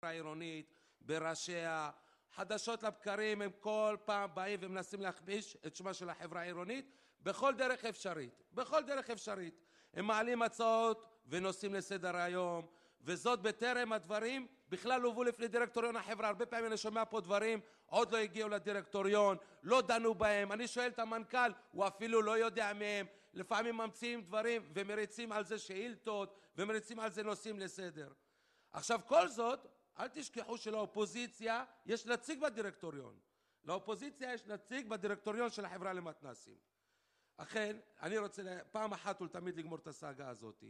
החברה העירונית, בראשיה, חדשות לבקרים, הם כל פעם באים ומנסים להכפיש את שמה של החברה העירונית בכל דרך אפשרית, בכל דרך אפשרית. הם מעלים הצעות ונושאים לסדר היום, וזאת בטרם הדברים בכלל הובאו לפני דירקטוריון החברה. הרבה פעמים אני שומע פה דברים, עוד לא הגיעו לדירקטוריון, לא דנו בהם, אני שואל את המנכ"ל, הוא אפילו לא יודע מהם, לפעמים ממציאים דברים ומריצים על זה שאילתות, ומריצים על זה נושאים לסדר. עכשיו כל זאת, אל תשכחו שלאופוזיציה יש נציג בדירקטוריון. לאופוזיציה יש נציג בדירקטוריון של החברה למתנ"סים. אכן, אני רוצה פעם אחת ולתמיד לגמור את הסאגה הזאת.